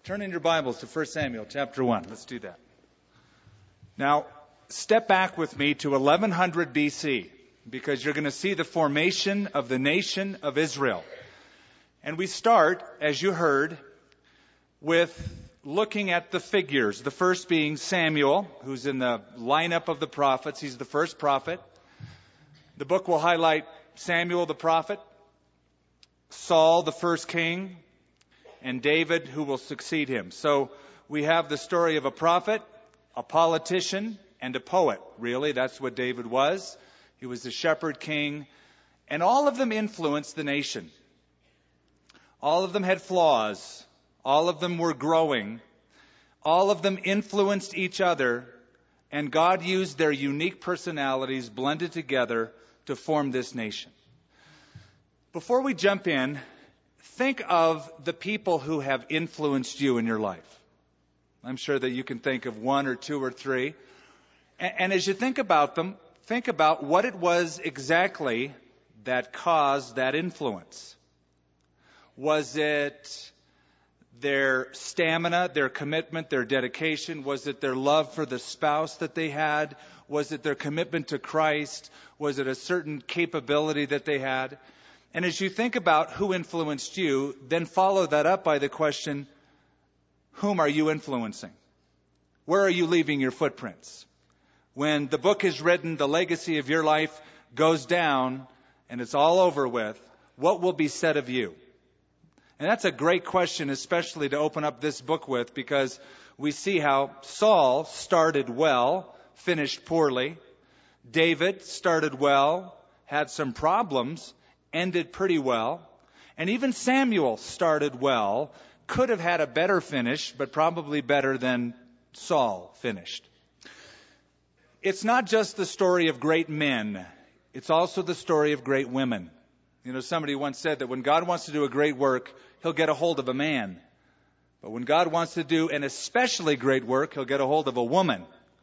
Turn in your Bibles to 1 Samuel chapter 1. Let's do that. Now, step back with me to 1100 BC, because you're going to see the formation of the nation of Israel. And we start, as you heard, with looking at the figures. The first being Samuel, who's in the lineup of the prophets. He's the first prophet. The book will highlight Samuel the prophet, Saul the first king, and David who will succeed him. So we have the story of a prophet, a politician, and a poet. Really, that's what David was. He was the shepherd king, and all of them influenced the nation. All of them had flaws. All of them were growing. All of them influenced each other, and God used their unique personalities blended together to form this nation. Before we jump in, think of the people who have influenced you in your life. I'm sure that you can think of one or two or three. And as you think about them, think about what it was exactly that caused that influence. Was it their stamina, their commitment, their dedication? Was it their love for the spouse that they had? Was it their commitment to Christ? Was it a certain capability that they had? And as you think about who influenced you, then follow that up by the question, whom are you influencing? Where are you leaving your footprints? When the book is written, the legacy of your life goes down, and it's all over with, what will be said of you? And that's a great question, especially to open up this book with, because we see how Saul started well, finished poorly. David started well, had some problems, ended pretty well. And even Samuel started well, could have had a better finish, but probably better than Saul finished. It's not just the story of great men. It's also the story of great women. You know, somebody once said that when God wants to do a great work, He'll get a hold of a man. But when God wants to do an especially great work, He'll get a hold of a woman.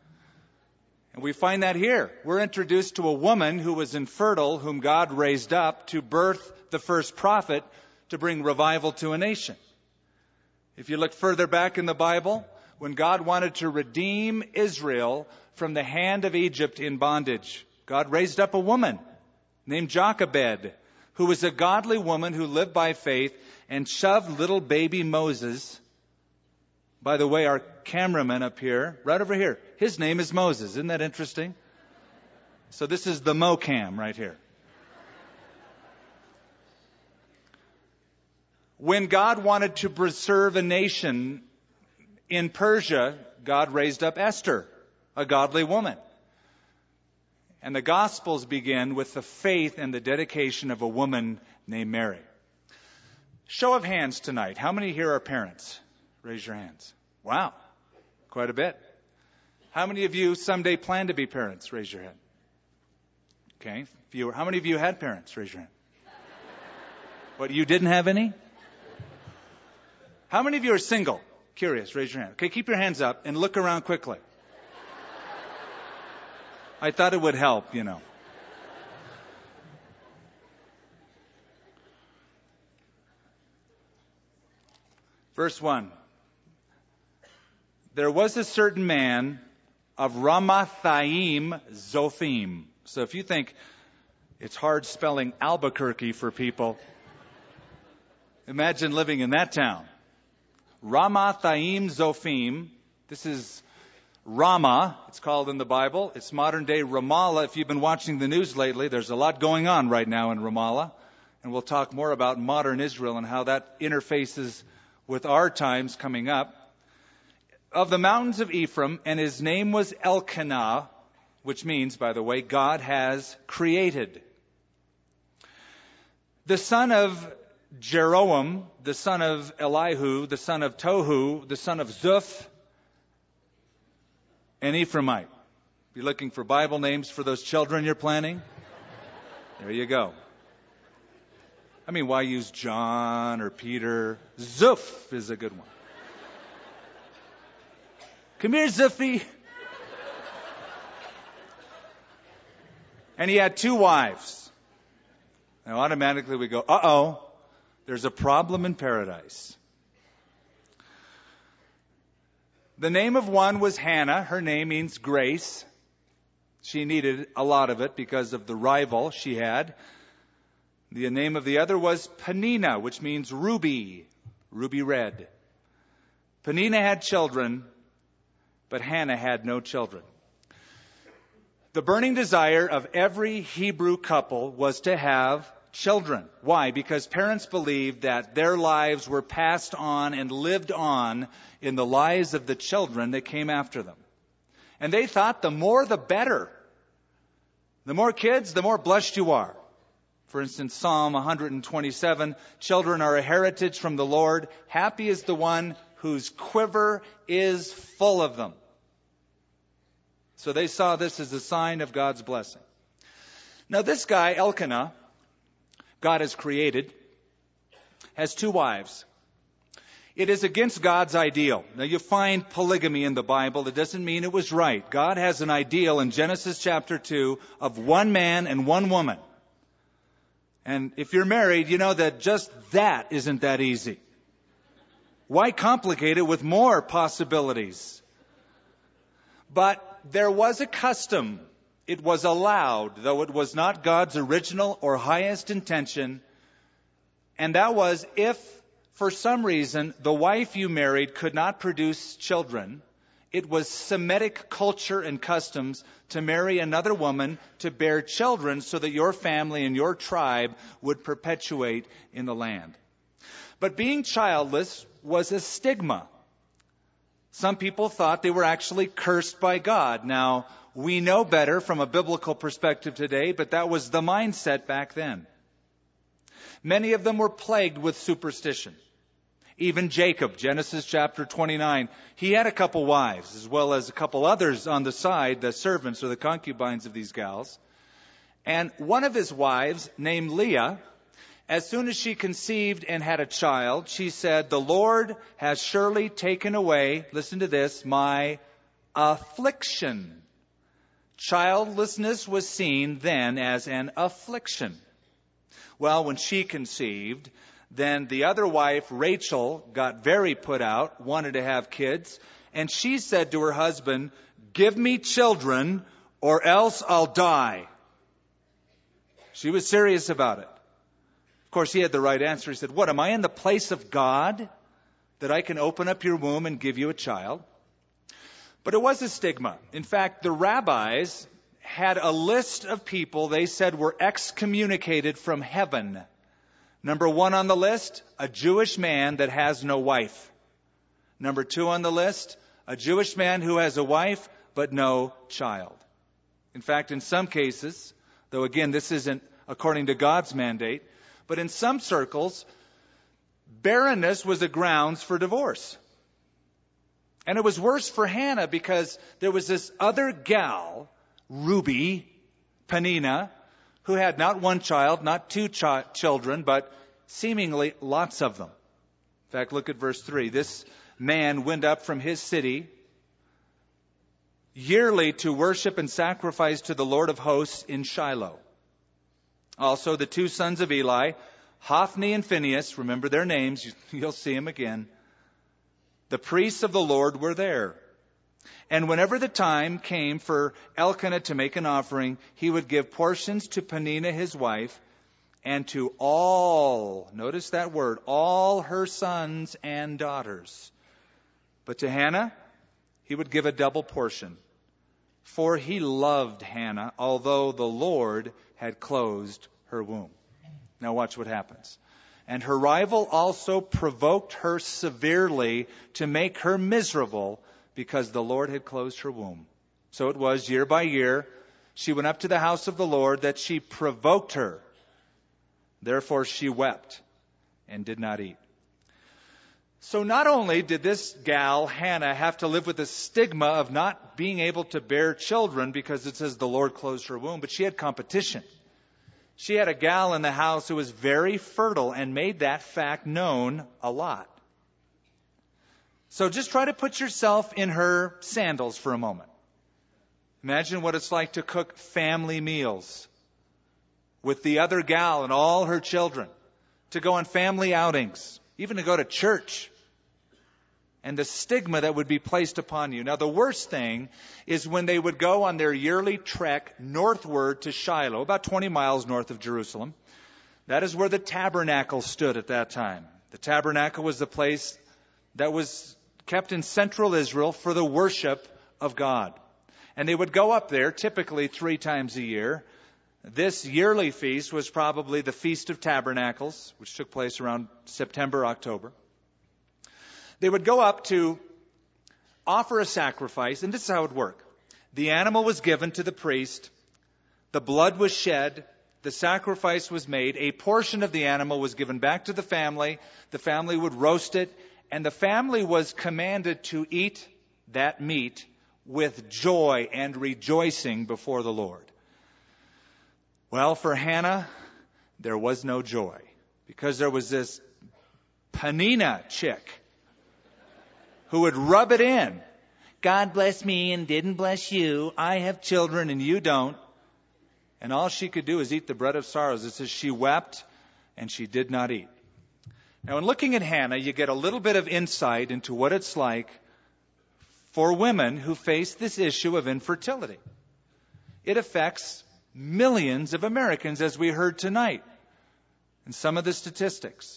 And we find that here. We're introduced to a woman who was infertile, whom God raised up to birth the first prophet to bring revival to a nation. If you look further back in the Bible, when God wanted to redeem Israel from the hand of Egypt in bondage, God raised up a woman named Jochebed, who was a godly woman who lived by faith and shoved little baby Moses. By the way, our cameraman up here, right over here, his name is Moses. Isn't that interesting? So this is the Mo-Cam right here. When God wanted to preserve a nation in Persia, God raised up Esther, a godly woman. And the Gospels begin with the faith and the dedication of a woman named Mary. Show of hands tonight. How many here are parents? Raise your hands. Wow, quite a bit. How many of you someday plan to be parents? Raise your hand. Okay, fewer. How many of you had parents? Raise your hand. What, you didn't have any? How many of you are single? Curious, raise your hand. Okay, keep your hands up and look around quickly. I thought it would help, you know. Verse 1. There was a certain man of Ramathaim Zophim. So if you think it's hard spelling Albuquerque for people, imagine living in that town. Ramathaim Zophim. This is Ramah, it's called in the Bible. It's modern day Ramallah. If you've been watching the news lately, there's a lot going on right now in Ramallah. And we'll talk more about modern Israel and how that interfaces with our times coming up. Of the mountains of Ephraim, and his name was Elkanah, which means, by the way, God has created. The son of Jeroam, the son of Elihu, the son of Tohu, the son of Zuph, an Ephraimite. You're looking for Bible names for those children you're planning? There you go. I mean, why use John or Peter? Zuph is a good one. Come here, Zuffy. And he had 2 wives. Now, automatically we go, uh-oh, there's a problem in paradise. The name of one was Hannah. Her name means grace. She needed a lot of it because of the rival she had. The name of the other was Peninnah, which means ruby, ruby red. Peninnah had children, but Hannah had no children. The burning desire of every Hebrew couple was to have children. Why? Because parents believed that their lives were passed on and lived on in the lives of the children that came after them. And they thought the more the better. The more kids, the more blessed you are. For instance, Psalm 127, children are a heritage from the Lord. Happy is the one whose quiver is full of them. So they saw this as a sign of God's blessing. Now this guy, Elkanah, God has created, has 2 wives. It is against God's ideal. Now you find polygamy in the Bible. It doesn't mean it was right. God has an ideal in Genesis chapter 2 of 1 man and 1 woman. And if you're married, you know that just that isn't that easy. Why complicate it with more possibilities? But there was a custom. It was allowed, though it was not God's original or highest intention. And that was if, for some reason, the wife you married could not produce children, it was Semitic culture and customs to marry another woman to bear children so that your family and your tribe would perpetuate in the land. But being childless was a stigma. Some people thought they were actually cursed by God. Now, we know better from a biblical perspective today, but that was the mindset back then. Many of them were plagued with superstition. Even Jacob, Genesis chapter 29, he had a couple wives, as well as a couple others on the side, the servants or the concubines of these gals. And one of his wives, named Leah, as soon as she conceived and had a child, she said, "The Lord has surely taken away," listen to this, "my affliction." Childlessness was seen then as an affliction. Well, when she conceived, then the other wife, Rachel, got very put out, wanted to have kids, and she said to her husband, "Give me children or else I'll die." She was serious about it. Of course, he had the right answer. He said, "What, am I in the place of God that I can open up your womb and give you a child?" But it was a stigma. In fact, the rabbis had a list of people they said were excommunicated from heaven. Number 1 on the list, a Jewish man that has no wife. Number 2 on the list, a Jewish man who has a wife but no child. In fact, in some cases, though again, this isn't according to God's mandate, but in some circles, barrenness was a grounds for divorce. And it was worse for Hannah because there was this other gal, Ruby, Peninnah, who had not 1 child, not 2 children, but seemingly lots of them. In fact, look at verse 3. This man went up from his city yearly to worship and sacrifice to the Lord of hosts in Shiloh. Also, the 2 sons of Eli, Hophni and Phinehas, remember their names, you'll see them again. The priests of the Lord were there. And whenever the time came for Elkanah to make an offering, he would give portions to Peninnah his wife and to all, notice that word, all her sons and daughters. But to Hannah, he would give a double portion. For he loved Hannah, although the Lord had closed her womb. Now watch what happens. And her rival also provoked her severely to make her miserable, because the Lord had closed her womb. So it was year by year, she went up to the house of the Lord, that she provoked her. Therefore she wept and did not eat. So not only did this gal, Hannah, have to live with the stigma of not being able to bear children because it says the Lord closed her womb, but she had competition. She had a gal in the house who was very fertile and made that fact known a lot. So just try to put yourself in her sandals for a moment. Imagine what it's like to cook family meals with the other gal and all her children, to go on family outings, even to go to church. and the stigma that would be placed upon you. Now, the worst thing is when they would go on their yearly trek northward to Shiloh, about 20 miles north of Jerusalem. That is where the tabernacle stood at that time. The tabernacle was the place that was kept in central Israel for the worship of God. And they would go up there typically 3 times a year. This yearly feast was probably the Feast of Tabernacles, which took place around September, October. They would go up to offer a sacrifice, and this is how it would work. The animal was given to the priest. The blood was shed. The sacrifice was made. A portion of the animal was given back to the family. The family would roast it, and the family was commanded to eat that meat with joy and rejoicing before the Lord. Well, for Hannah, there was no joy, because there was this Peninnah chick who would rub it in. God bless me and didn't bless you. I have children and you don't. And all she could do is eat the bread of sorrows. It says she wept and she did not eat. Now, in looking at Hannah, you get a little bit of insight into what it's like for women who face this issue of infertility. It affects millions of Americans, as we heard tonight in some of the statistics.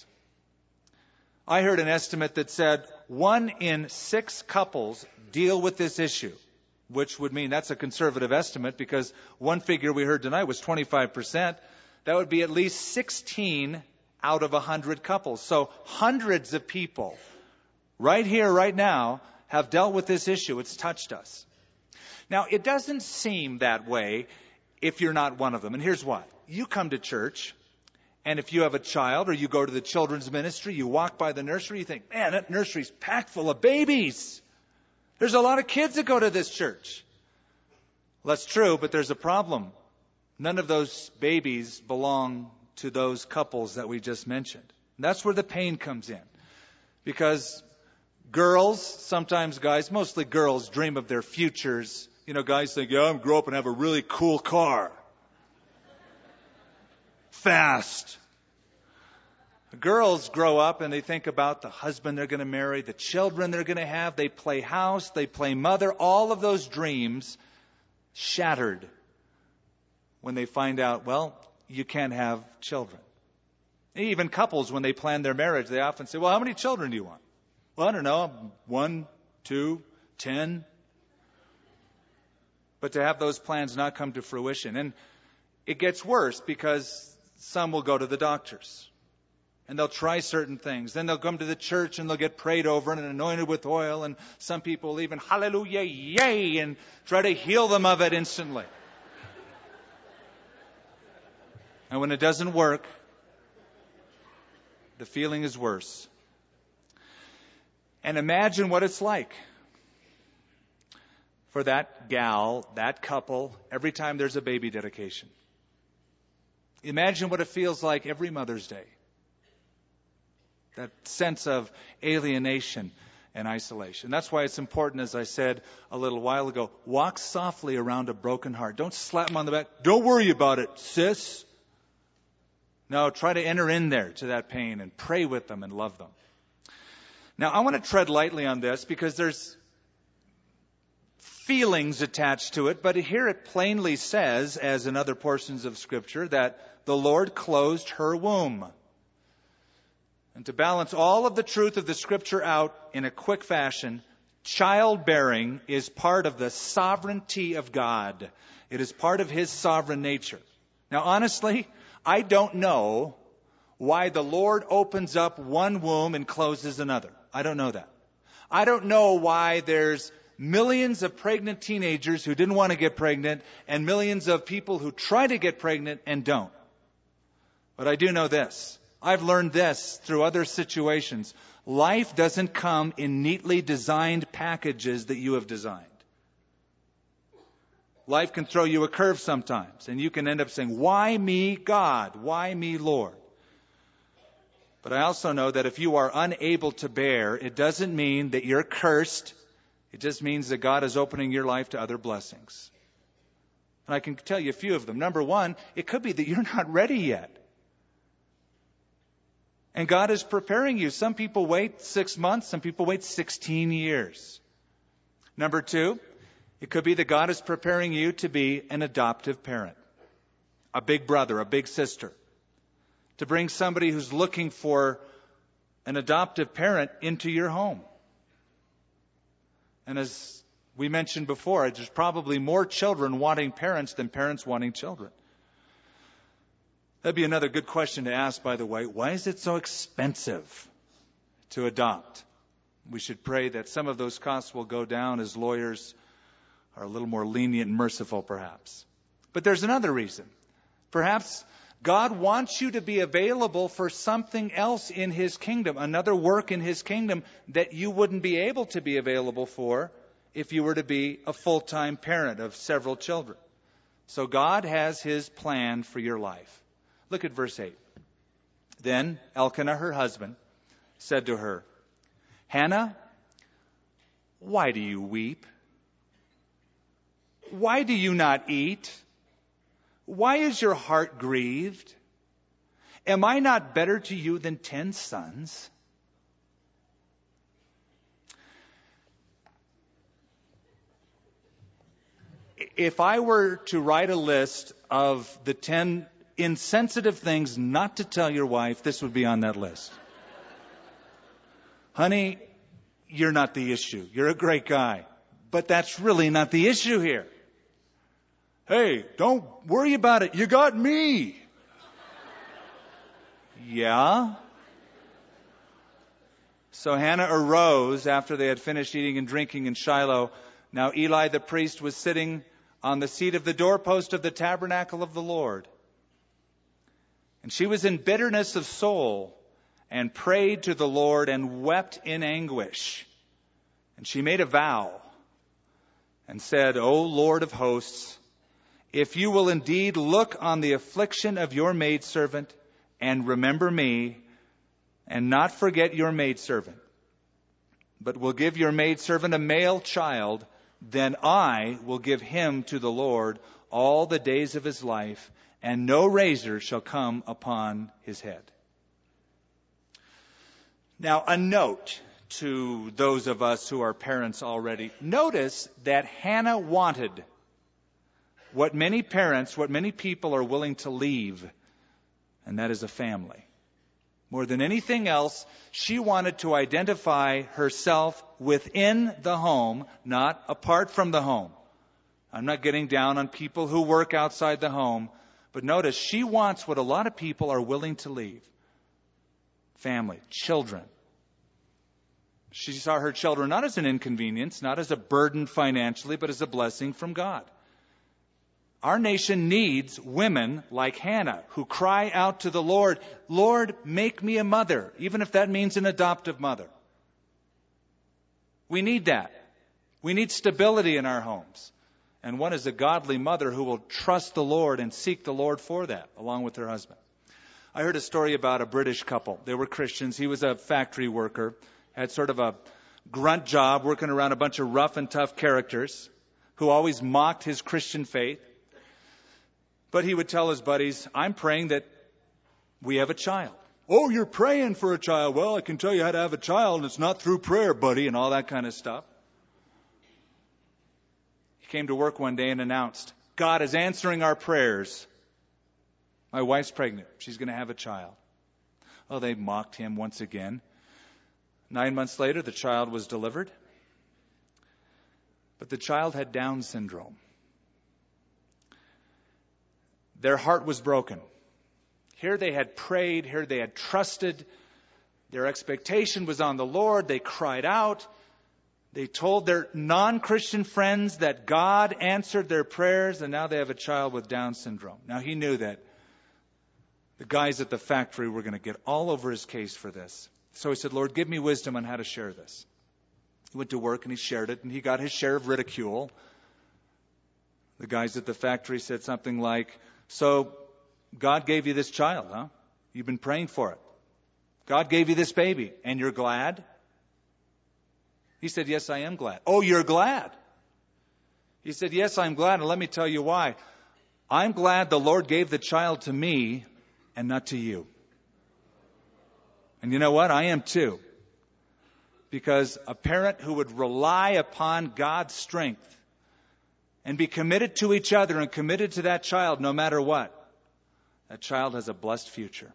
I heard an estimate that said 1 in 6 couples deal with this issue, which would mean that's a conservative estimate, because one figure we heard tonight was 25%. That would be at least 16 out of 100 couples. So hundreds of people right here, right now, have dealt with this issue. It's touched us. Now, it doesn't seem that way if you're not one of them. And here's why. You come to church, and if you have a child or you go to the children's ministry, you walk by the nursery, you think, man, that nursery's packed full of babies. There's a lot of kids that go to this church. Well, that's true, but there's a problem. None of those babies belong to those couples that we just mentioned. And that's where the pain comes in. Because girls, sometimes guys, mostly girls, dream of their futures. You know, guys think, yeah, I'm going to grow up and have a really cool car. Fast. Girls grow up and they think about the husband they're going to marry, the children they're going to have. They play house, they play mother. All of those dreams shattered when they find out, well, you can't have children. Even couples, when they plan their marriage, they often say, well, how many children do you want? Well, I don't know, 1, 2, 10. But to have those plans not come to fruition. And it gets worse, because some will go to the doctors and they'll try certain things. Then they'll come to the church and they'll get prayed over and anointed with oil. And some people will even hallelujah, yay, and try to heal them of it instantly. And when it doesn't work, the feeling is worse. And imagine what it's like for that gal, that couple, every time there's a baby dedication. Imagine what it feels like every Mother's Day. That sense of alienation and isolation. That's why it's important, as I said a little while ago, walk softly around a broken heart. Don't slap them on the back. Don't worry about it, sis. No, try to enter in there to that pain and pray with them and love them. Now, I want to tread lightly on this because there's feelings attached to it, but here it plainly says, as in other portions of Scripture, that the Lord closed her womb. And to balance all of the truth of the Scripture out in a quick fashion, childbearing is part of the sovereignty of God. It is part of His sovereign nature. Now, honestly, I don't know why the Lord opens up one womb and closes another. I don't know that. I don't know why there's millions of pregnant teenagers who didn't want to get pregnant and millions of people who try to get pregnant and don't. But I do know this. I've learned this through other situations. Life doesn't come in neatly designed packages that you have designed. Life can throw you a curve sometimes, and you can end up saying, why me, God? Why me, Lord? But I also know that if you are unable to bear, it doesn't mean that you're cursed. It just means that God is opening your life to other blessings. And I can tell you a few of them. Number one, it could be that you're not ready yet. And God is preparing you. Some people wait 6 months. Some people wait 16 years. Number 2, it could be that God is preparing you to be an adoptive parent. A big brother, a big sister. To bring somebody who's looking for an adoptive parent into your home. And as we mentioned before, there's probably more children wanting parents than parents wanting children. That'd be another good question to ask, by the way. Why is it so expensive to adopt? We should pray that some of those costs will go down as lawyers are a little more lenient and merciful, perhaps. But there's another reason. Perhaps God wants you to be available for something else in His kingdom, another work in His kingdom that you wouldn't be able to be available for if you were to be a full-time parent of several children. So God has His plan for your life. Look at verse 8. Then Elkanah, her husband, said to her, Hannah, why do you weep? Why do you not eat? Why is your heart grieved? Am I not better to you than 10 sons? If I were to write a list of the 10 insensitive things not to tell your wife, this would be on that list. Honey, you're not the issue. You're a great guy. But that's really not the issue here. Hey, don't worry about it. You got me. Yeah. So Hannah arose after they had finished eating and drinking in Shiloh. Now Eli the priest was sitting on the seat of the doorpost of the tabernacle of the Lord. And she was in bitterness of soul and prayed to the Lord and wept in anguish. And she made a vow and said, O Lord of hosts, if you will indeed look on the affliction of your maidservant and remember me and not forget your maidservant, but will give your maidservant a male child, then I will give him to the Lord all the days of his life, and no razor shall come upon his head. Now, a note to those of us who are parents already. Notice that Hannah wanted what many parents, what many people are willing to leave, and that is a family. More than anything else, she wanted to identify herself within the home, not apart from the home. I'm not getting down on people who work outside the home, but notice she wants what a lot of people are willing to leave. Family, children. She saw her children not as an inconvenience, not as a burden financially, but as a blessing from God. Our nation needs women like Hannah who cry out to the Lord, Lord, make me a mother, even if that means an adoptive mother. We need that. We need stability in our homes. And one is a godly mother who will trust the Lord and seek the Lord for that, along with her husband. I heard a story about a British couple. They were Christians. He was a factory worker, had sort of a grunt job working around a bunch of rough and tough characters who always mocked his Christian faith. But he would tell his buddies, I'm praying that we have a child. Oh, you're praying for a child. Well, I can tell you how to have a child, and it's not through prayer, buddy, and all that kind of stuff. He came to work one day and announced, God is answering our prayers. My wife's pregnant. She's going to have a child. Oh, they mocked him once again. 9 months later, the child was delivered. But the child had Down syndrome. Their heart was broken. Here they had prayed. Here they had trusted. Their expectation was on the Lord. They cried out. They told their non-Christian friends that God answered their prayers, and now they have a child with Down syndrome. Now he knew that the guys at the factory were going to get all over his case for this. So he said, Lord, give me wisdom on how to share this. He went to work and he shared it, and he got his share of ridicule. The guys at the factory said something like, so God gave you this child, huh? You've been praying for it. God gave you this baby, and you're glad? He said, yes, I am glad. Oh, you're glad? He said, yes, I'm glad, and let me tell you why. I'm glad the Lord gave the child to me and not to you. And you know what? I am too. Because a parent who would rely upon God's strength and be committed to each other and committed to that child no matter what, that child has a blessed future.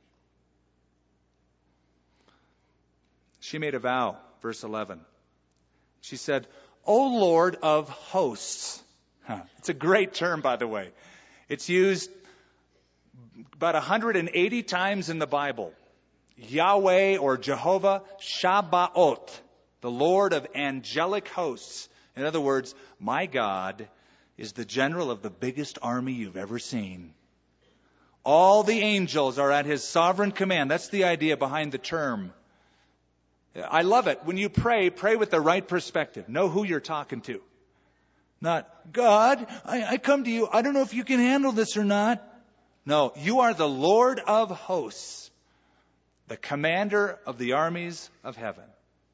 She made a vow, verse 11. She said, O Lord of hosts. It's a great term, by the way. It's used about 180 times in the Bible. Yahweh or Jehovah Shabbaot, the Lord of angelic hosts. In other words, my God is the general of the biggest army you've ever seen. All the angels are at his sovereign command. That's the idea behind the term. I love it. When you pray with the right perspective. Know who you're talking to. Not, God, I come to you. I don't know if you can handle this or not. No, you are the Lord of hosts, the commander of the armies of heaven.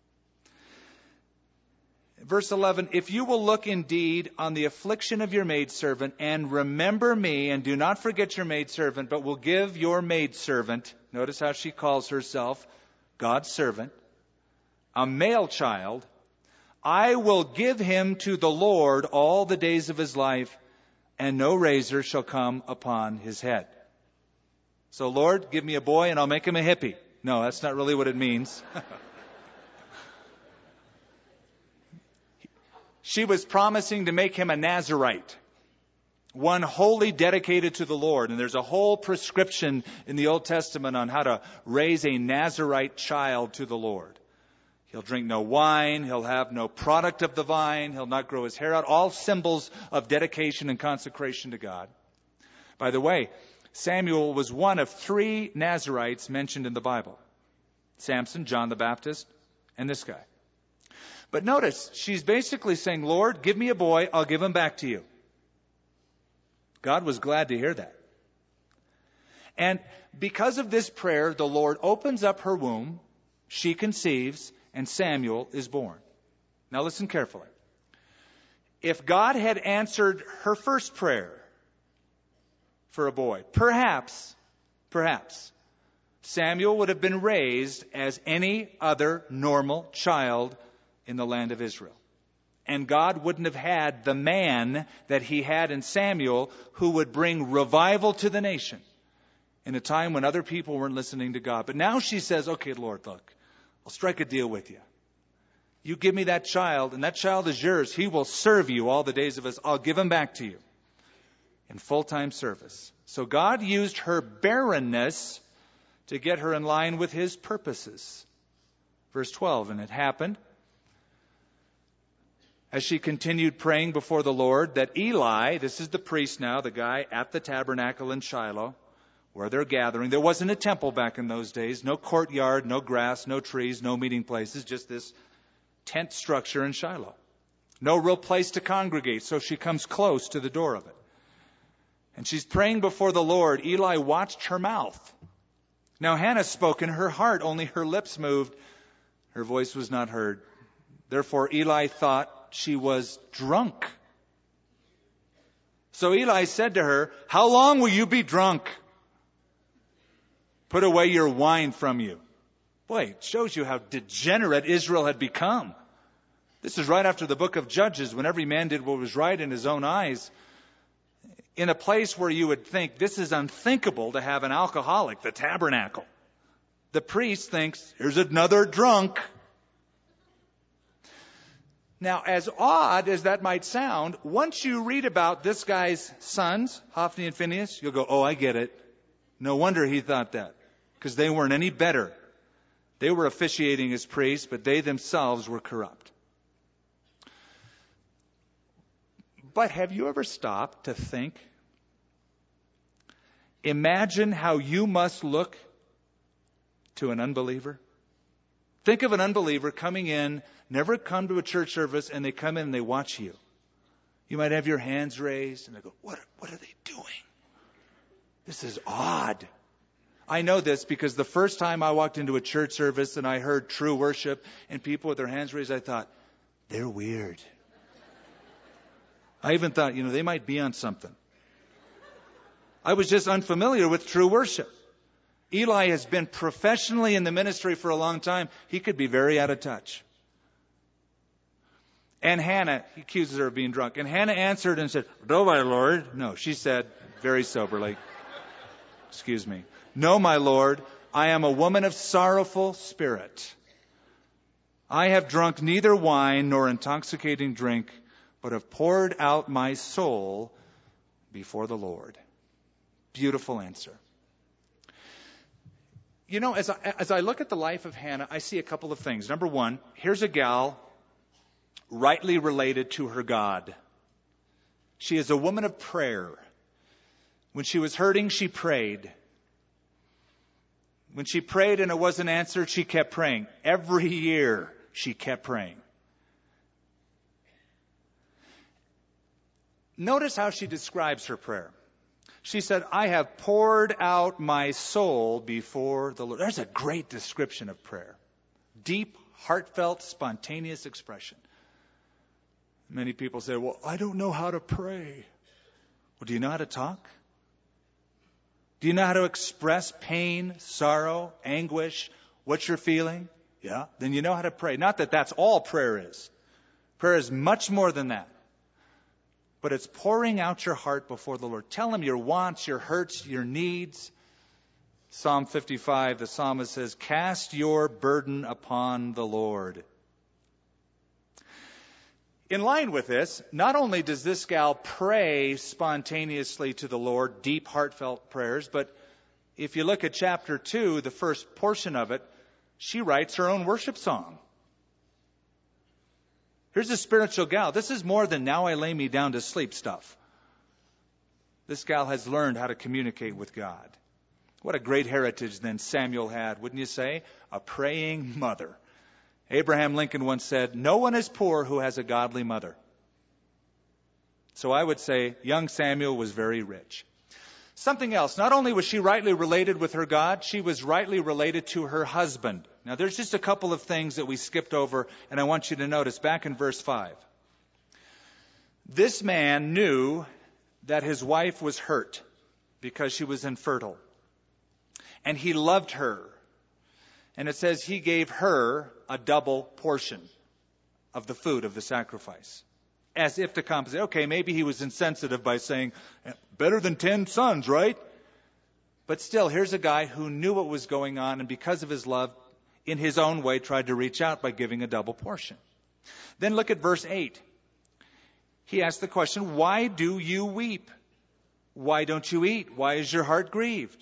Verse 11, if you will look indeed on the affliction of your maidservant and remember me, and do not forget your maidservant, but will give your maidservant, notice how she calls herself, God's servant, a male child, I will give him to the Lord all the days of his life, and no razor shall come upon his head. So, Lord, give me a boy and I'll make him a hippie. No, that's not really what it means. She was promising to make him a Nazirite, one wholly dedicated to the Lord. And there's a whole prescription in the Old Testament on how to raise a Nazirite child to the Lord. He'll drink no wine. He'll have no product of the vine. He'll not grow his hair out. All symbols of dedication and consecration to God. By the way, Samuel was one of 3 Nazirites mentioned in the Bible. Samson, John the Baptist, and this guy. But notice, she's basically saying, Lord, give me a boy, I'll give him back to you. God was glad to hear that. And because of this prayer, the Lord opens up her womb, she conceives, and Samuel is born. Now listen carefully. If God had answered her first prayer for a boy, perhaps, Samuel would have been raised as any other normal child in the land of Israel. And God wouldn't have had the man that he had in Samuel who would bring revival to the nation in a time when other people weren't listening to God. But now she says, okay, Lord, look, I'll strike a deal with you. You give me that child, and that child is yours. He will serve you all the days of his. I'll give him back to you in full-time service. So God used her barrenness to get her in line with his purposes. Verse 12, and it happened, as she continued praying before the Lord, that Eli, this is the priest now, the guy at the tabernacle in Shiloh, where they're gathering. There wasn't a temple back in those days. No courtyard, no grass, no trees, no meeting places, just this tent structure in Shiloh. No real place to congregate, so she comes close to the door of it. And she's praying before the Lord. Eli watched her mouth. Now Hannah spoke in her heart, only her lips moved. Her voice was not heard. Therefore Eli thought she was drunk. So Eli said to her, how long will you be drunk? Put away your wine from you. Boy, it shows you how degenerate Israel had become. This is right after the book of Judges, when every man did what was right in his own eyes. In a place where you would think this is unthinkable to have an alcoholic, the tabernacle. The priest thinks, here's another drunk. Now, as odd as that might sound, once you read about this guy's sons, Hophni and Phinehas, you'll go, oh, I get it. No wonder he thought that, because they weren't any better. They were officiating as priests, but they themselves were corrupt. But have you ever stopped to think? Imagine how you must look to an unbeliever. Think of an unbeliever coming in, never come to a church service, and they come in and they watch you. You might have your hands raised, and they go, what are they doing? This is odd. I know this because the first time I walked into a church service and I heard true worship and people with their hands raised, I thought, they're weird. I even thought, they might be on something. I was just unfamiliar with true worship. Eli has been professionally in the ministry for a long time. He could be very out of touch. And Hannah, he accuses her of being drunk. And Hannah answered and said, "No, my Lord." No, she said very soberly, excuse me, "No, my Lord, I am a woman of sorrowful spirit. I have drunk neither wine nor intoxicating drink, but have poured out my soul before the Lord." Beautiful answer. You know, as I look at the life of Hannah, I see a couple of things. Number one, here's a gal rightly related to her God. She is a woman of prayer. When she was hurting, she prayed. When she prayed and it wasn't answered, she kept praying. Every year, she kept praying. Notice how she describes her prayer. She said, "I have poured out my soul before the Lord." There's a great description of prayer. Deep, heartfelt, spontaneous expression. Many people say, "Well, I don't know how to pray." Well, do you know how to talk? Do you know how to express pain, sorrow, anguish, what you're feeling? Yeah, then you know how to pray. Not that that's all prayer is. Prayer is much more than that. But it's pouring out your heart before the Lord. Tell Him your wants, your hurts, your needs. Psalm 55, the psalmist says, "Cast your burden upon the Lord." In line with this, not only does this gal pray spontaneously to the Lord, deep, heartfelt prayers, but if you look at chapter 2, the first portion of it, she writes her own worship song. Here's a spiritual gal. This is more than "now I lay me down to sleep" stuff. This gal has learned how to communicate with God. What a great heritage then Samuel had, wouldn't you say? A praying mother. Abraham Lincoln once said, "No one is poor who has a godly mother." So I would say young Samuel was very rich. Something else. Not only was she rightly related with her God, she was rightly related to her husband. Now there's just a couple of things that we skipped over, and I want you to notice back in verse 5. This man knew that his wife was hurt because she was infertile. And he loved her. And it says he gave her a double portion of the food of the sacrifice. As if to compensate. Okay, maybe he was insensitive by saying, "Better than 10 sons, right?" But still, here's a guy who knew what was going on, and because of his love, in his own way, tried to reach out by giving a double portion. Then look at verse 8. He asked the question, "Why do you weep? Why don't you eat? Why is your heart grieved?"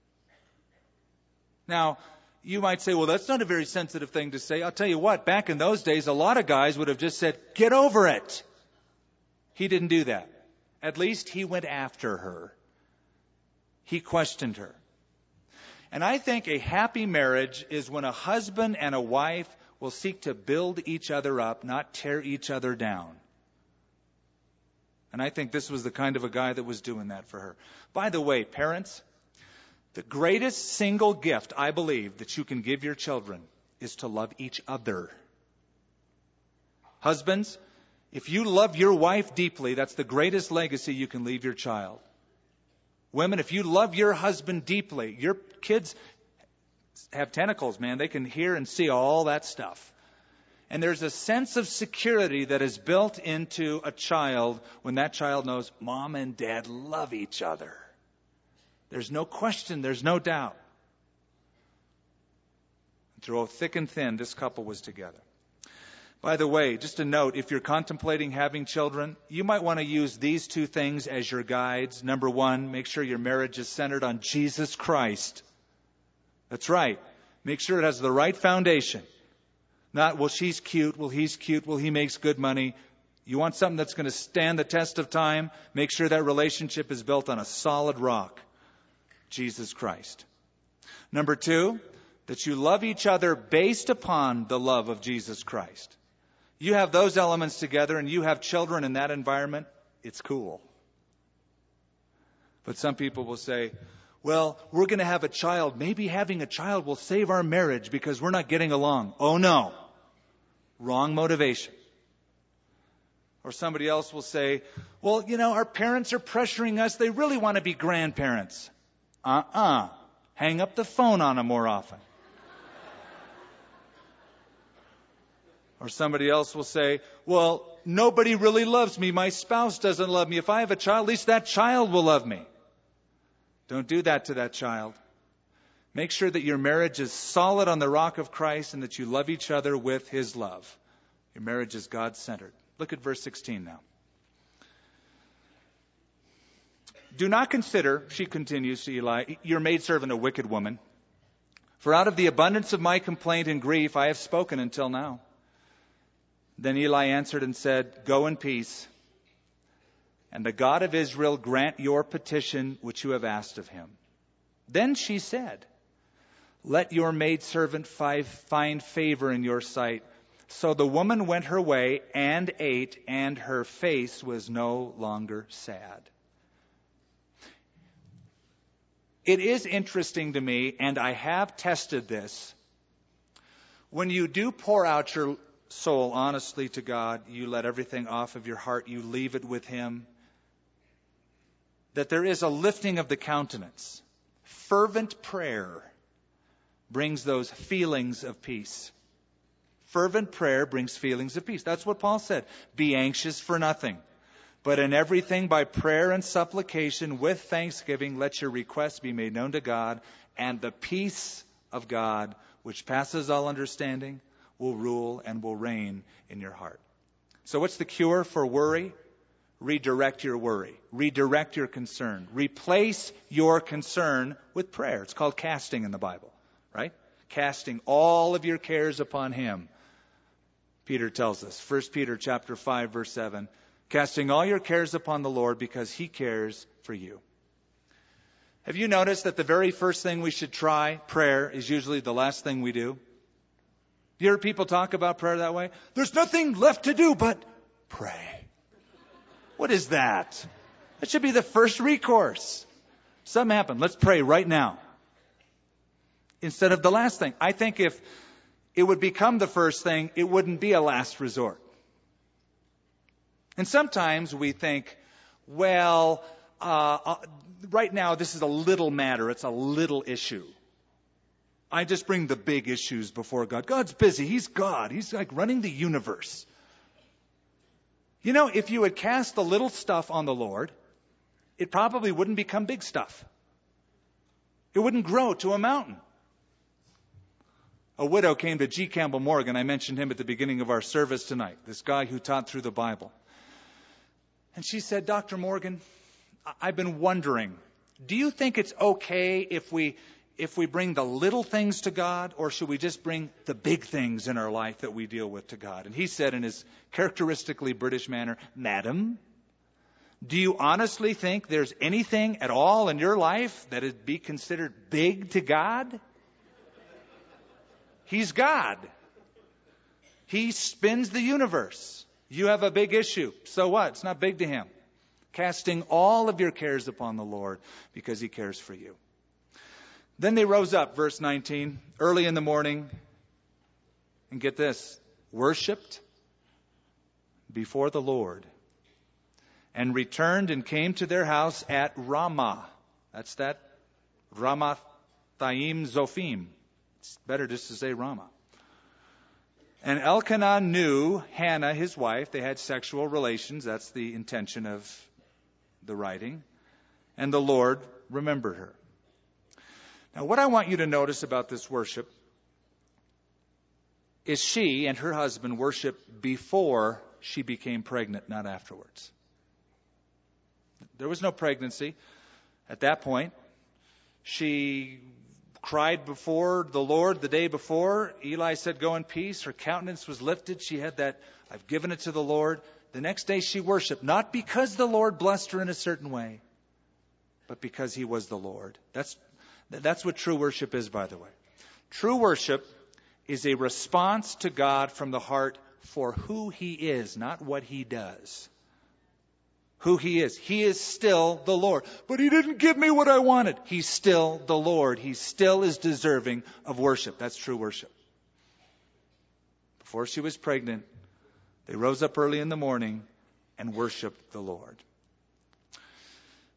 Now, you might say, "Well, that's not a very sensitive thing to say." I'll tell you what, back in those days, a lot of guys would have just said, "Get over it." He didn't do that. At least he went after her. He questioned her. And I think a happy marriage is when a husband and a wife will seek to build each other up, not tear each other down. And I think this was the kind of a guy that was doing that for her. By the way, parents, the greatest single gift, I believe, that you can give your children is to love each other. Husbands, if you love your wife deeply, that's the greatest legacy you can leave your child. Women, if you love your husband deeply, your kids have tentacles, man. They can hear and see all that stuff. And there's a sense of security that is built into a child when that child knows mom and dad love each other. There's no question, there's no doubt. Through thick and thin, this couple was together. By the way, just a note, if you're contemplating having children, you might want to use these two things as your guides. Number one, make sure your marriage is centered on Jesus Christ. That's right. Make sure it has the right foundation. Not, well, she's cute, well, he's cute, well, he makes good money. You want something that's going to stand the test of time? Make sure that relationship is built on a solid rock, Jesus Christ. Number two, that you love each other based upon the love of Jesus Christ. You have those elements together and you have children in that environment, it's cool. But some people will say, well, we're going to have a child. Maybe having a child will save our marriage because we're not getting along. Oh, no. Wrong motivation. Or somebody else will say, well, our parents are pressuring us. They really want to be grandparents. Hang up the phone on them more often. Or somebody else will say, well, nobody really loves me. My spouse doesn't love me. If I have a child, at least that child will love me. Don't do that to that child. Make sure that your marriage is solid on the rock of Christ and that you love each other with His love. Your marriage is God-centered. Look at verse 16 now. Do not consider, she continues to Eli, your maidservant a wicked woman. For out of the abundance of my complaint and grief I have spoken until now. Then Eli answered and said, go in peace, and the God of Israel grant your petition which you have asked of Him. Then she said, let your maidservant find favor in your sight. So the woman went her way and ate, and her face was no longer sad. It is interesting to me, and I have tested this. When you do pour out your soul honestly to God, you let everything off of your heart, you leave it with Him, that there is a lifting of the countenance. Fervent prayer brings those feelings of peace. Fervent prayer brings feelings of peace. That's what Paul said. Be anxious for nothing, but in everything by prayer and supplication with thanksgiving, let your requests be made known to God, and the peace of God, which passes all understanding, will rule and will reign in your heart. So what's the cure for worry? Redirect your worry. Redirect your concern. Replace your concern with prayer. It's called casting in the Bible, right? Casting all of your cares upon Him. Peter tells us, 1 Peter chapter 5, verse 7, casting all your cares upon the Lord because He cares for you. Have you noticed that the very first thing we should try, prayer, is usually the last thing we do? You hear people talk about prayer that way? There's nothing left to do but pray. What is that? That should be the first recourse. Something happened. Let's pray right now. Instead of the last thing. I think if it would become the first thing, it wouldn't be a last resort. And sometimes we think, well, right now this is a little matter. It's a little issue. I just bring the big issues before God. God's busy. He's God. He's like running the universe. You know, if you would cast the little stuff on the Lord, it probably wouldn't become big stuff. It wouldn't grow to a mountain. A widow came to G. Campbell Morgan. I mentioned him at the beginning of our service tonight. This guy who taught through the Bible. And she said, Dr. Morgan, I've been wondering, do you think it's okay if we bring the little things to God, or should we just bring the big things in our life that we deal with to God? And he said in his characteristically British manner, Madam, do you honestly think there's anything at all in your life that would be considered big to God? He's God. He spins the universe. You have a big issue. So what? It's not big to Him. Casting all of your cares upon the Lord because He cares for you. Then they rose up, verse 19, early in the morning, and get this, worshipped before the Lord, and returned and came to their house at Ramah. That's that Ramath Thaim Zophim. It's better just to say Ramah. And Elkanah knew Hannah, his wife. They had sexual relations. That's the intention of the writing. And the Lord remembered her. Now, what I want you to notice about this worship is she and her husband worshiped before she became pregnant, not afterwards. There was no pregnancy at that point. She cried before the Lord the day before. Eli said, go in peace. Her countenance was lifted. She had that, I've given it to the Lord. The next day she worshiped, not because the Lord blessed her in a certain way, but because He was the Lord. That's what true worship is, by the way. True worship is a response to God from the heart for who He is, not what He does. Who He is. He is still the Lord. But He didn't give me what I wanted. He's still the Lord. He still is deserving of worship. That's true worship. Before she was pregnant, they rose up early in the morning and worshiped the Lord.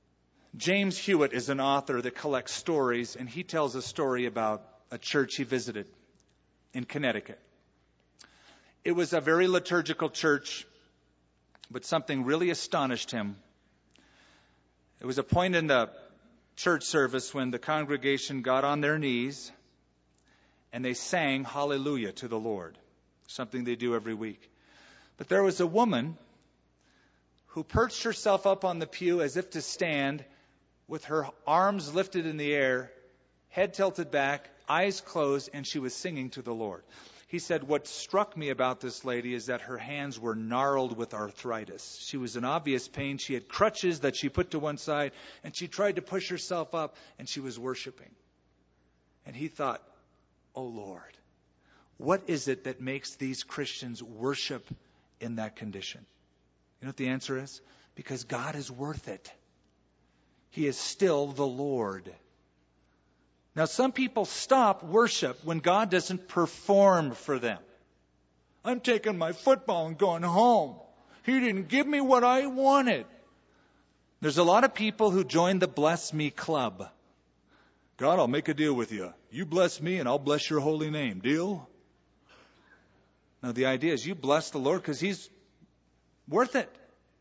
James Hewitt is an author that collects stories, and he tells a story about a church he visited in Connecticut. It was a very liturgical church, but something really astonished him. It was a point in the church service when the congregation got on their knees and they sang hallelujah to the Lord, something they do every week. But there was a woman who perched herself up on the pew as if to stand, with her arms lifted in the air, head tilted back, eyes closed, and she was singing to the Lord. He said, what struck me about this lady is that her hands were gnarled with arthritis. She was in obvious pain. She had crutches that she put to one side, and she tried to push herself up, and she was worshiping. And he thought, oh Lord, what is it that makes these Christians worship in that condition? You know what the answer is? Because God is worth it. He is still the Lord. Now, some people stop worship when God doesn't perform for them. I'm taking my football and going home. He didn't give me what I wanted. There's a lot of people who join the Bless Me Club. God, I'll make a deal with you. You bless me and I'll bless your holy name. Deal? Now, the idea is you bless the Lord because He's worth it.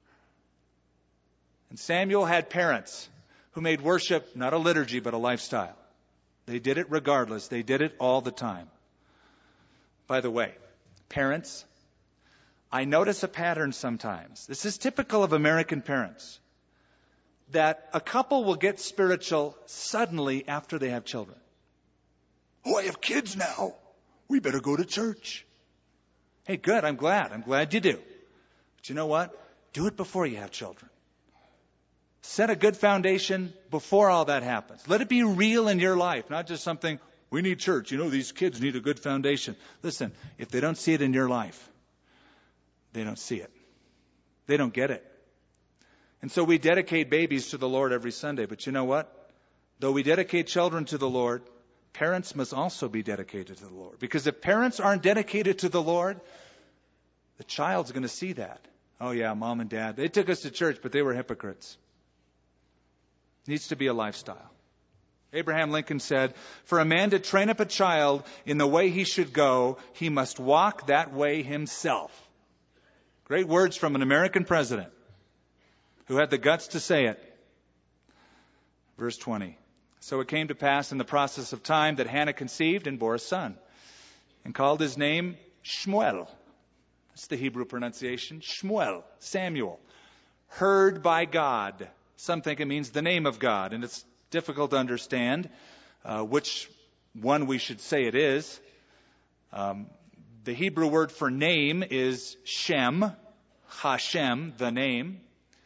And Samuel had parents who made worship not a liturgy but a lifestyle. They did it regardless. They did it all the time. By the way, parents, I notice a pattern sometimes. This is typical of American parents. That a couple will get spiritual suddenly after they have children. Oh, I have kids now. We better go to church. Hey, good. I'm glad. I'm glad you do. But you know what? Do it before you have children. Set a good foundation before all that happens. Let it be real in your life, not just something, we need church. You know, these kids need a good foundation. Listen, if they don't see it in your life, they don't see it. They don't get it. And so we dedicate babies to the Lord every Sunday. But you know what? Though we dedicate children to the Lord, parents must also be dedicated to the Lord. Because if parents aren't dedicated to the Lord, the child's going to see that. Oh yeah, mom and dad, they took us to church, but they were hypocrites. It needs to be a lifestyle. Abraham Lincoln said, for a man to train up a child in the way he should go, he must walk that way himself. Great words from an American president who had the guts to say it. Verse 20. So it came to pass in the process of time that Hannah conceived and bore a son, and called his name Shmuel. That's the Hebrew pronunciation. Shmuel, Samuel. Heard by God. Some think it means the name of God, and it's difficult to understand which one we should say it is. The Hebrew word for name is Shem, Hashem, the name.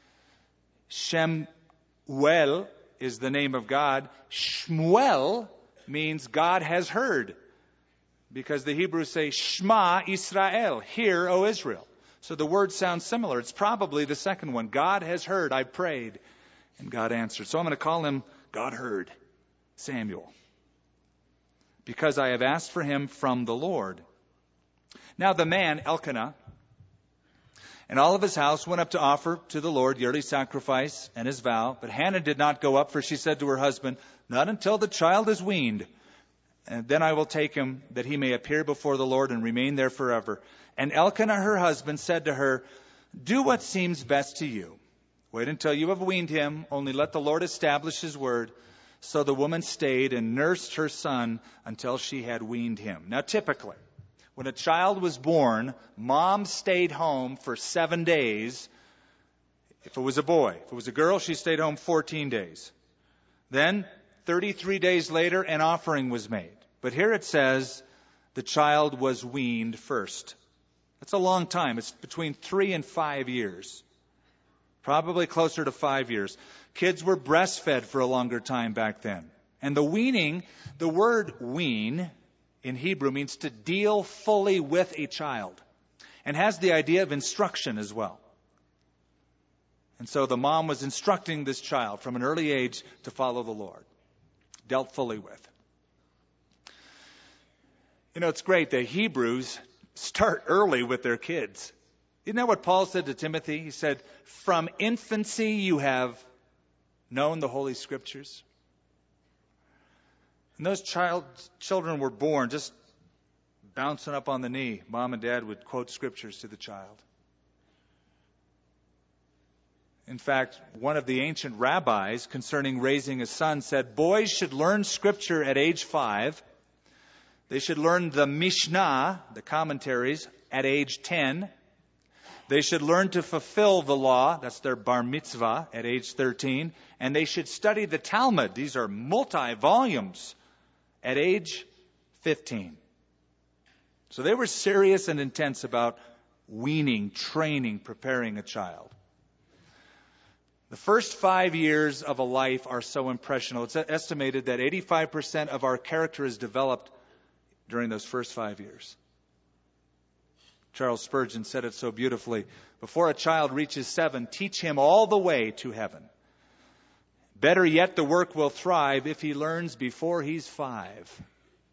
Shemuel is the name of God. Shmuel means God has heard, because the Hebrews say Shema Israel, hear, O Israel. So the word sounds similar. It's probably the second one. God has heard, I prayed, and God answered. So I'm going to call him God heard, Samuel, because I have asked for him from the Lord. Now the man, Elkanah, and all of his house went up to offer to the Lord yearly sacrifice and his vow. But Hannah did not go up, for she said to her husband, not until the child is weaned. And then I will take him, that he may appear before the Lord and remain there forever. And Elkanah, her husband, said to her, do what seems best to you. Wait until you have weaned him. Only let the Lord establish his word. So the woman stayed and nursed her son until she had weaned him. Now typically, when a child was born, mom stayed home for 7 days. If it was a boy. If it was a girl, she stayed home 14 days. Then, 33 days later, an offering was made. But here it says the child was weaned first. That's a long time. It's between 3 and 5 years. Probably closer to 5 years. Kids were breastfed for a longer time back then. And the weaning, the word wean in Hebrew means to deal fully with a child, and has the idea of instruction as well. And so the mom was instructing this child from an early age to follow the Lord, dealt fully with. You know, it's great. The Hebrews start early with their kids. Isn't that what Paul said to Timothy? He said, from infancy you have known the Holy Scriptures. And those children were born just bouncing up on the knee. Mom and Dad would quote Scriptures to the child. In fact, one of the ancient rabbis concerning raising a son said, boys should learn Scripture at age 5. They should learn the Mishnah, the commentaries, at age 10. They should learn to fulfill the law, that's their bar mitzvah, at age 13. And they should study the Talmud, these are multi-volumes, at age 15. So they were serious and intense about weaning, training, preparing a child. The first 5 years of a life are so impressionable. It's estimated that 85% of our character is developed during those first 5 years. Charles Spurgeon said it so beautifully. Before a child reaches 7, teach him all the way to heaven. Better yet, the work will thrive if he learns before he's 5.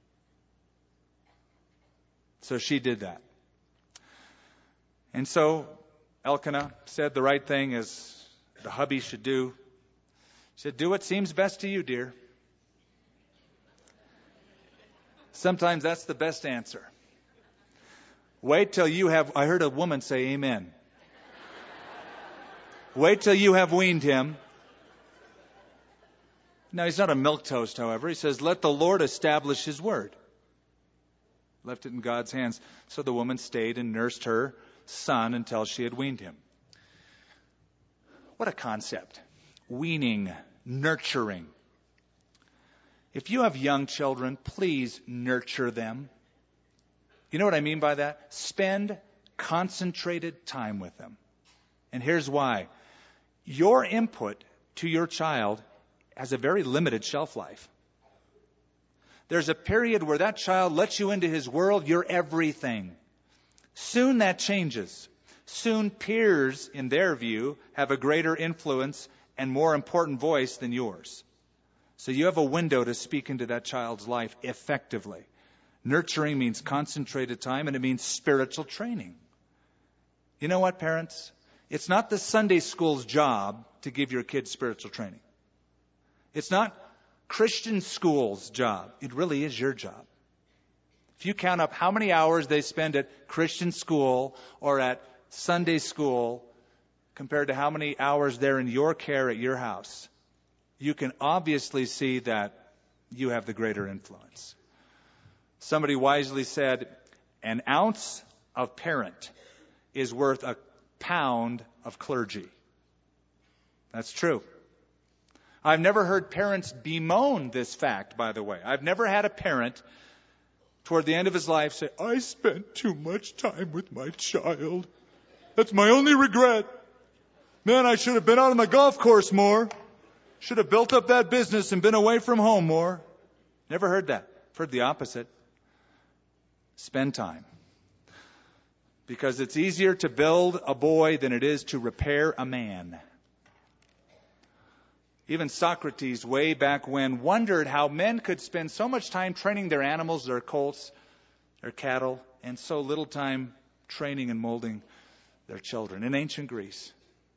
So she did that. And so Elkanah said the right thing as the hubby should do. She said, do what seems best to you, dear. Sometimes that's the best answer. Wait till you have, I heard a woman say amen. Wait till you have weaned him. Now, he's not a milquetoast, however. He says, let the Lord establish his word. Left it in God's hands. So the woman stayed and nursed her son until she had weaned him. What a concept. Weaning, nurturing. If you have young children, please nurture them. You know what I mean by that? Spend concentrated time with them. And here's why. Your input to your child has a very limited shelf life. There's a period where that child lets you into his world, you're everything. Soon that changes. Soon peers, in their view, have a greater influence and more important voice than yours. So you have a window to speak into that child's life effectively. Nurturing means concentrated time, and it means spiritual training. You know what, parents? It's not the Sunday school's job to give your kids spiritual training. It's not Christian school's job. It really is your job. If you count up how many hours they spend at Christian school or at Sunday school compared to how many hours they're in your care at your house, you can obviously see that you have the greater influence. Somebody wisely said, an ounce of parent is worth a pound of clergy. That's true. I've never heard parents bemoan this fact, by the way. I've never had a parent toward the end of his life say, I spent too much time with my child. That's my only regret. Man, I should have been out on the golf course more. Should have built up that business and been away from home more. Never heard that. I've heard the opposite. Spend time. Because it's easier to build a boy than it is to repair a man. Even Socrates, way back when, wondered how men could spend so much time training their animals, their colts, their cattle, and so little time training and molding their children in ancient Greece.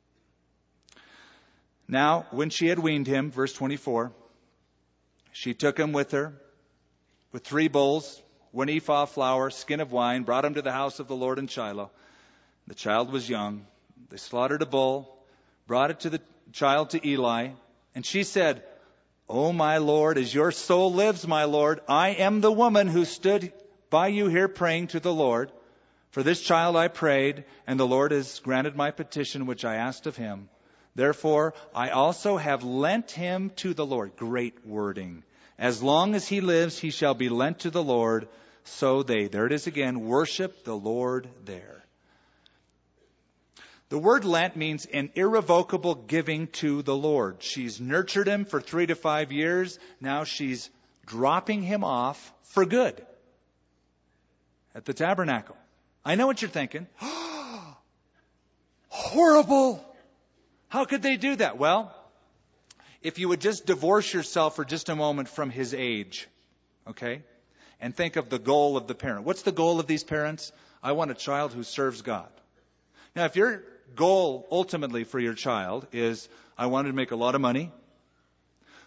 Now, when she had weaned him, verse 24, she took him with her with 3 bulls, 1 ephah of flour, skin of wine, brought him to the house of the Lord in Shiloh. The child was young. They slaughtered a bull, brought it to the child to Eli, and she said, O my Lord, as your soul lives, my Lord, I am the woman who stood by you here praying to the Lord. For this child I prayed, and the Lord has granted my petition which I asked of him. Therefore, I also have lent him to the Lord. Great wording. As long as he lives, he shall be lent to the Lord. So they, there it is again, worship the Lord there. The word lent means an irrevocable giving to the Lord. She's nurtured him for 3 to 5 years. Now she's dropping him off for good at the tabernacle. I know what you're thinking. Horrible. How could they do that? Well, if you would just divorce yourself for just a moment from his age, okay, and think of the goal of the parent. What's the goal of these parents? I want a child who serves God. Now, if your goal ultimately for your child is, I want to make a lot of money,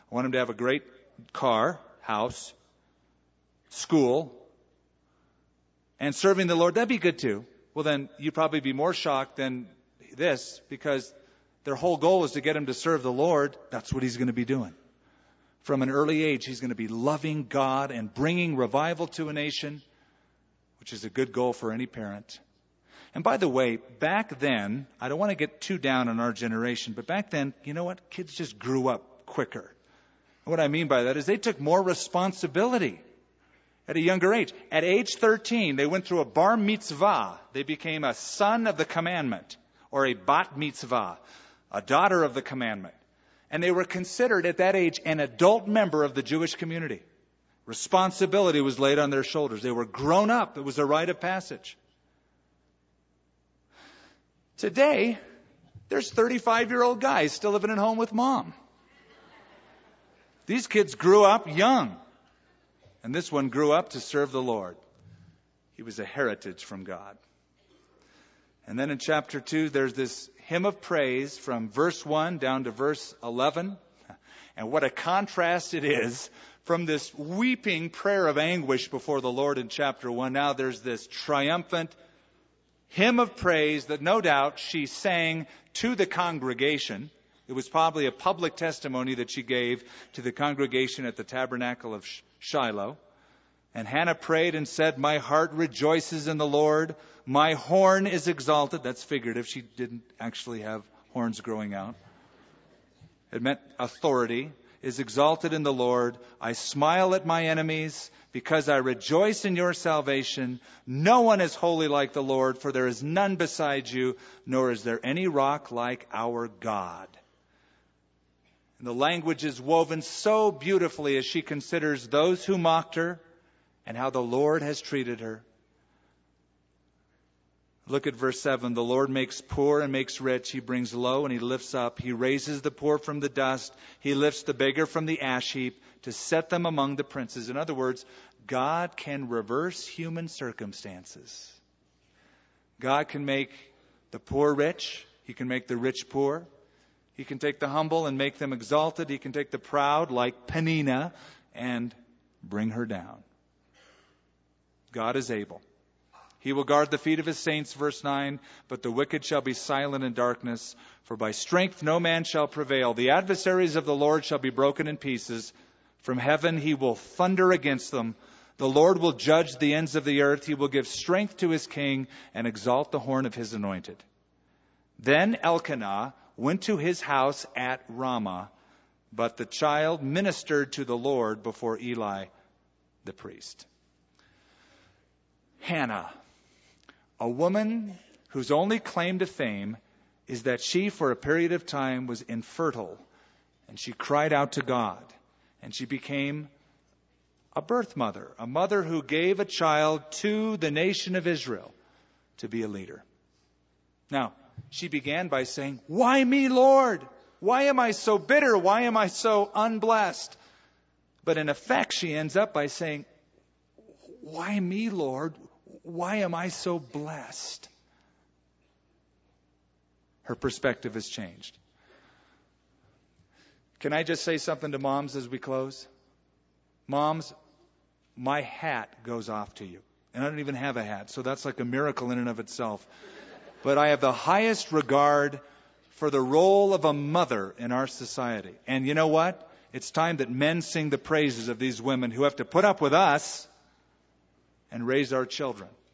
I want them to have a great car, house, school, and serving the Lord. That'd be good too. Well, then you'd probably be more shocked than this, because their whole goal is to get him to serve the Lord. That's what he's going to be doing. From an early age, he's going to be loving God and bringing revival to a nation, which is a good goal for any parent. And by the way, back then, I don't want to get too down on our generation, but back then, you know what? Kids just grew up quicker. And what I mean by that is they took more responsibility at a younger age. At age 13, they went through a bar mitzvah. They became a son of the commandment, or a bat mitzvah, a daughter of the commandment. And they were considered at that age an adult member of the Jewish community. Responsibility was laid on their shoulders. They were grown up. It was a rite of passage. Today, there's 35-year-old guys still living at home with mom. These kids grew up young. And this one grew up to serve the Lord. He was a heritage from God. And then in chapter 2, there's this hymn of praise from verse 1 down to verse 11. And what a contrast it is from this weeping prayer of anguish before the Lord in chapter 1. Now there's this triumphant hymn of praise that no doubt she sang to the congregation. It was probably a public testimony that she gave to the congregation at the tabernacle of Shiloh. And Hannah prayed and said, "My heart rejoices in the Lord. My horn is exalted." That's figurative. She didn't actually have horns growing out. It meant authority. Is exalted in the Lord. I smile at my enemies because I rejoice in your salvation. No one is holy like the Lord, for there is none beside you, nor is there any rock like our God. And the language is woven so beautifully as she considers those who mocked her and how the Lord has treated her. Look at verse 7. The Lord makes poor and makes rich. He brings low and he lifts up. He raises the poor from the dust. He lifts the beggar from the ash heap to set them among the princes. In other words, God can reverse human circumstances. God can make the poor rich. He can make the rich poor. He can take the humble and make them exalted. He can take the proud, like Peninnah, and bring her down. God is able. He will guard the feet of his saints, verse 9, but the wicked shall be silent in darkness, for by strength no man shall prevail. The adversaries of the Lord shall be broken in pieces. From heaven he will thunder against them. The Lord will judge the ends of the earth. He will give strength to his king and exalt the horn of his anointed. Then Elkanah went to his house at Ramah, but the child ministered to the Lord before Eli the priest. Hannah, a woman whose only claim to fame is that she, for a period of time, was infertile, and she cried out to God, and she became a birth mother, a mother who gave a child to the nation of Israel to be a leader. Now, she began by saying, "Why me, Lord? Why am I so bitter? Why am I so unblessed?" But in effect, she ends up by saying, "Why me, Lord? Why am I so blessed?" Her perspective has changed. Can I just say something to moms as we close? Moms, my hat goes off to you. And I don't even have a hat, so that's like a miracle in and of itself. But I have the highest regard for the role of a mother in our society. And you know what? It's time that men sing the praises of these women who have to put up with us and raise our children.